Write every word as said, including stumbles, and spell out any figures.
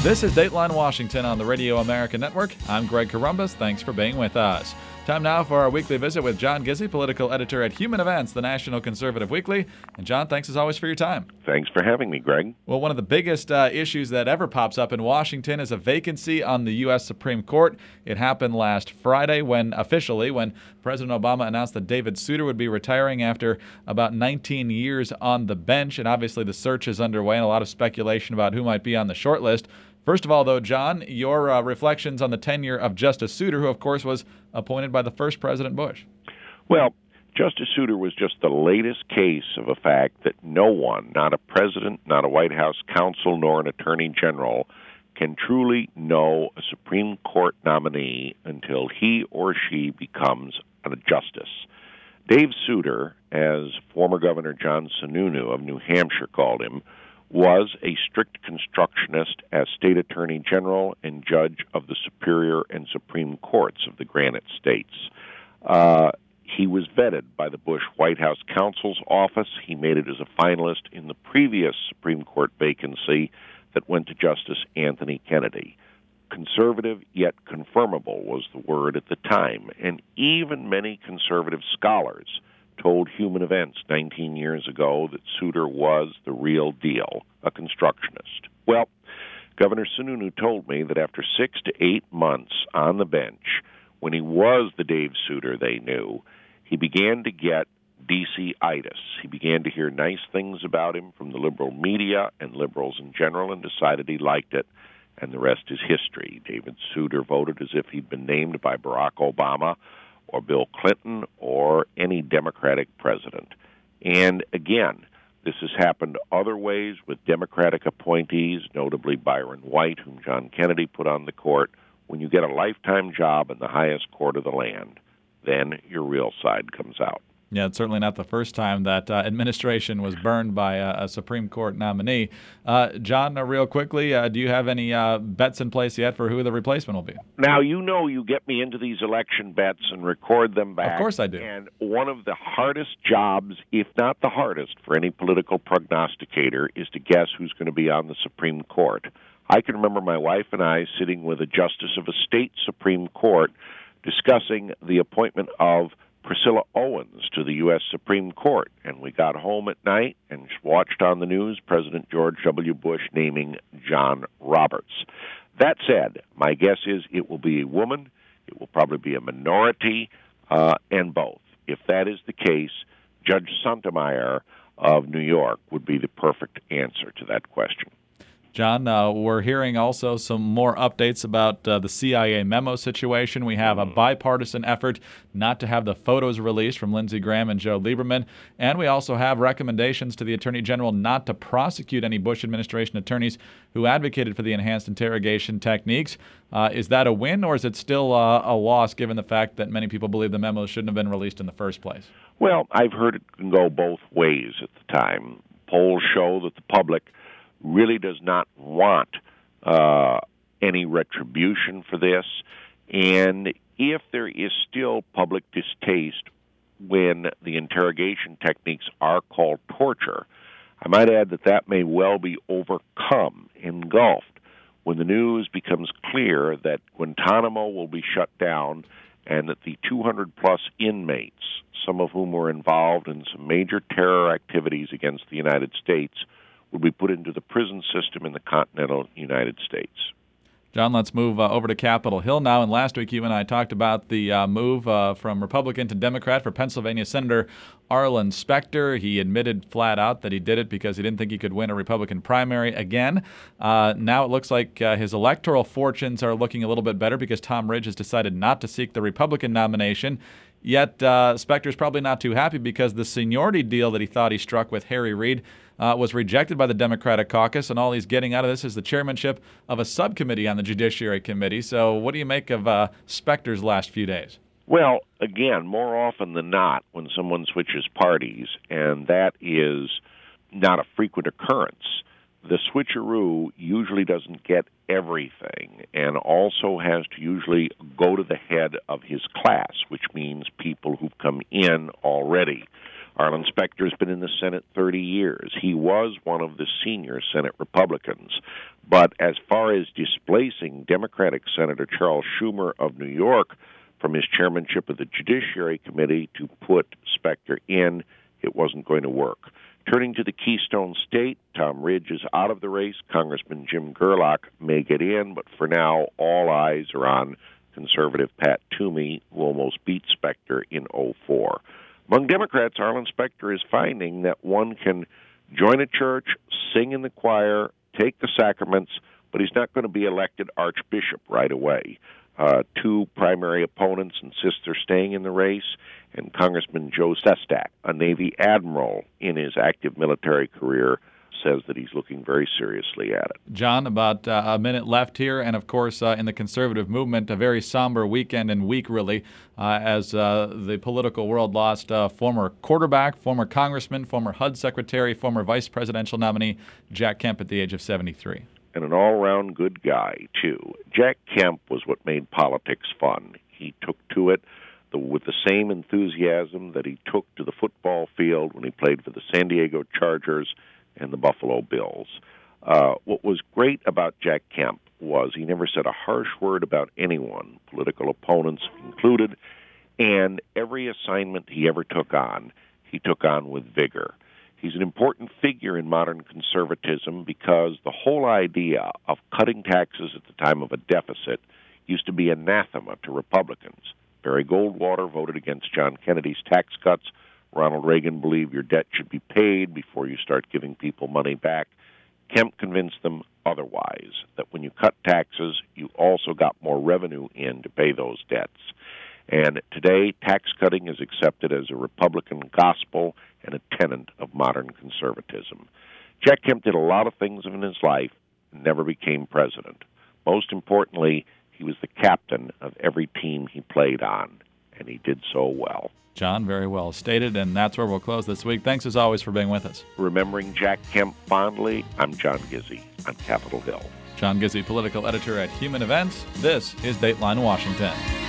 This is Dateline Washington on the Radio America Network. I'm Greg Corombos. Thanks for being with us. Time now for our weekly visit with John Gizzi, political editor at Human Events, the National Conservative Weekly. And John, thanks as always for your time. Thanks for having me, Greg. Well, one of the biggest uh, issues that ever pops up in Washington is a vacancy on the U S Supreme Court. It happened last Friday when, officially, when President Obama announced that David Souter would be retiring after about nineteen years on the bench. And obviously the search is underway and a lot of speculation about who might be on the short list. First of all, though, John, your uh, reflections on the tenure of Justice Souter, who, of course, was appointed by the first President Bush. Well, Justice Souter was just the latest case of a fact that no one, not a president, not a White House counsel, nor an attorney general, can truly know a Supreme Court nominee until he or she becomes a justice. Dave Souter, as former Governor John Sununu of New Hampshire called him, was a strict constructionist as state attorney general and judge of the Superior and Supreme Courts of the Granite States. Uh, he was vetted by the Bush White House counsel's office. He made it as a finalist in the previous Supreme Court vacancy that went to Justice Anthony Kennedy. Conservative yet confirmable was the word at the time, and even many conservative scholars told Human Events nineteen years ago that Souter was the real deal, a constructionist. Well, Governor Sununu told me that after six to eight months on the bench, when he was the Dave Souter they knew, he began to get D C-itis. He began to hear nice things about him from the liberal media and liberals in general and decided he liked it, and the rest is history. David Souter voted as if he'd been named by Barack Obama or Bill Clinton, or any Democratic president. And again, this has happened other ways with Democratic appointees, notably Byron White, whom John Kennedy put on the court. When you get a lifetime job in the highest court of the land, then your real side comes out. Yeah, it's certainly not the first time that uh, administration was burned by a, a Supreme Court nominee. Uh, John, uh, real quickly, uh, do you have any uh, bets in place yet for who the replacement will be? Now, you know you get me into these election bets and record them back. Of course I do. And one of the hardest jobs, if not the hardest, for any political prognosticator is to guess who's going to be on the Supreme Court. I can remember my wife and I sitting with a justice of a state Supreme Court discussing the appointment of Priscilla Owens to the U S Supreme Court, and we got home at night and watched on the news President George W. Bush naming John Roberts. That said, my guess is it will be a woman, it will probably be a minority, uh, and both. If that is the case, Judge Sotomayor of New York would be the perfect answer to that question. John, uh, we're hearing also some more updates about uh, the C I A memo situation. We have a bipartisan effort not to have the photos released from Lindsey Graham and Joe Lieberman. And we also have recommendations to the Attorney General not to prosecute any Bush administration attorneys who advocated for the enhanced interrogation techniques. Uh, is that a win, or is it still uh, a loss given the fact that many people believe the memo shouldn't have been released in the first place? Well, I've heard it can go both ways at the time. Polls show that the public really does not want uh, any retribution for this. And if there is still public distaste when the interrogation techniques are called torture, I might add that that may well be overcome, engulfed, when the news becomes clear that Guantanamo will be shut down and that the two hundred plus inmates, some of whom were involved in some major terror activities against the United States, will be put into the prison system in the continental United States. John, let's move uh, over to Capitol Hill now. And last week, you and I talked about the uh, move uh, from Republican to Democrat for Pennsylvania Senator Arlen Specter. He admitted flat out that he did it because he didn't think he could win a Republican primary again. Uh, now it looks like uh, his electoral fortunes are looking a little bit better because Tom Ridge has decided not to seek the Republican nomination. Yet uh, Specter's probably not too happy because the seniority deal that he thought he struck with Harry Reid uh, was rejected by the Democratic caucus, and all he's getting out of this is the chairmanship of a subcommittee on the Judiciary Committee. So what do you make of uh, Specter's last few days? Well, again, more often than not, when someone switches parties, and that is not a frequent occurrence, the switcheroo usually doesn't get everything and also has to usually go to the head of his class, which means people who've come in already. Arlen Specter's been in the Senate thirty years. He was one of the senior Senate Republicans. But as far as displacing Democratic Senator Charles Schumer of New York from his chairmanship of the Judiciary Committee to put Specter in, it wasn't going to work. Turning to the Keystone State, Tom Ridge is out of the race. Congressman Jim Gerlach may get in, but for now, all eyes are on conservative Pat Toomey, who almost beat Specter in oh four. Among Democrats, Arlen Specter is finding that one can join a church, sing in the choir, take the sacraments, but he's not going to be elected archbishop right away. Uh, two primary opponents insist they're staying in the race, and Congressman Joe Sestak, a Navy admiral in his active military career, says that he's looking very seriously at it. John, about uh, a minute left here, and of course uh, in the conservative movement, a very somber weekend and week really, uh, as uh, the political world lost uh, former quarterback, former congressman, former H U D secretary, former vice presidential nominee Jack Kemp at the age of seventy-three. And an all-around good guy, too. Jack Kemp was what made politics fun. He took to it the, with the same enthusiasm that he took to the football field when he played for the San Diego Chargers and the Buffalo Bills. Uh, what was great about Jack Kemp was he never said a harsh word about anyone, political opponents included, and every assignment he ever took on, he took on with vigor. He's an important figure in modern conservatism because the whole idea of cutting taxes at the time of a deficit used to be anathema to Republicans. Barry Goldwater voted against John Kennedy's tax cuts. Ronald Reagan believed your debt should be paid before you start giving people money back. Kemp convinced them otherwise, that when you cut taxes, you also got more revenue in to pay those debts. And today, tax cutting is accepted as a Republican gospel and a tenet of modern conservatism. Jack Kemp did a lot of things in his life and never became president. Most importantly, he was the captain of every team he played on, and he did so well. John, very well stated, and that's where we'll close this week. Thanks, as always, for being with us. Remembering Jack Kemp fondly, I'm John Gizzi on Capitol Hill. John Gizzi, political editor at Human Events. This is Dateline Washington.